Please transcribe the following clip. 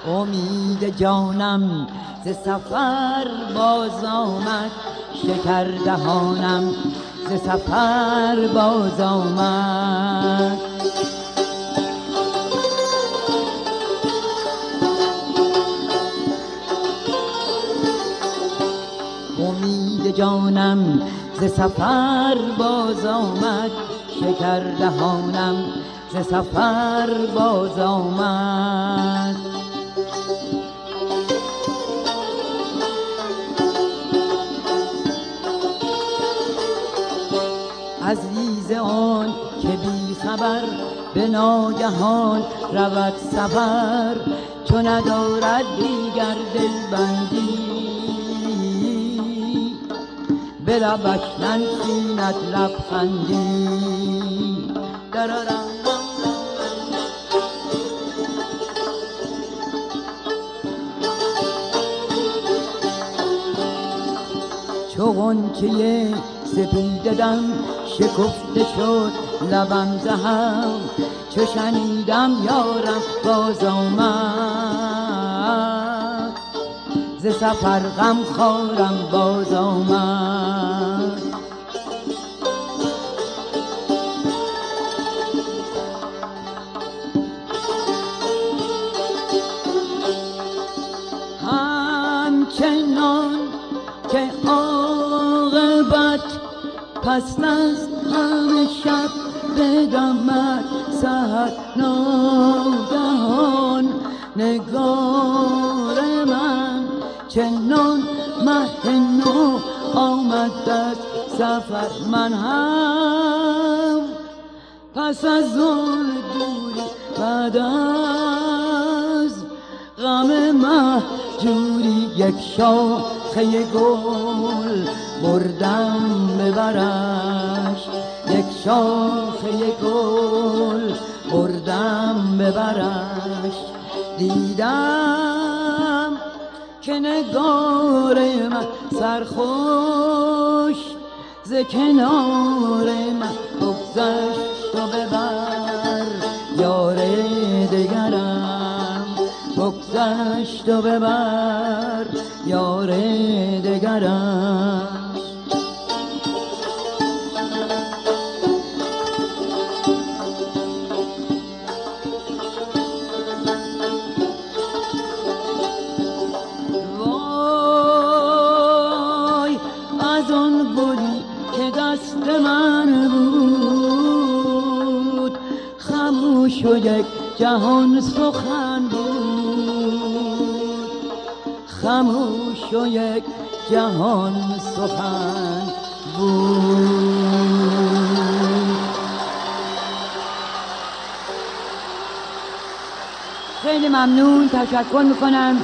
امید جانم ز سفر باز آمد، شکر دهانم ز سفر باز آمد. امید جانم ز سفر باز آمد، شکر دهانم ز سفر باز آمد. عزیز آن که بی خبر به ناگهان رود سفر، چو ندارد دیگر دلبندی به لبش ننشیند لبخندی. چو غنچه سپیده دم شکفته شد لبم ز هم، چو شنیدم یارم باز آمد، ز سفر غم خوارم باز آمد. همچنان که عاقبت پس از همه شب بدمد، سحر ناگهان نگار من چنان مه نو آمد از سفر. من هم پس از اون دوری بعد از غم مهجوری، یک شاخه گل بردم به برش، یک شاخه گل بردم به برش. دیدم که نگار من سرخوش ز کنار من بگذشت و ببر یار دگرم، بگذشت و ببر یار دگرم. وای از آن گلی که دست من بود، خاموش و یک جهان سخن بود، خاموش و یک جهان سخن بود. خیلی ممنون، تشکر میکنم.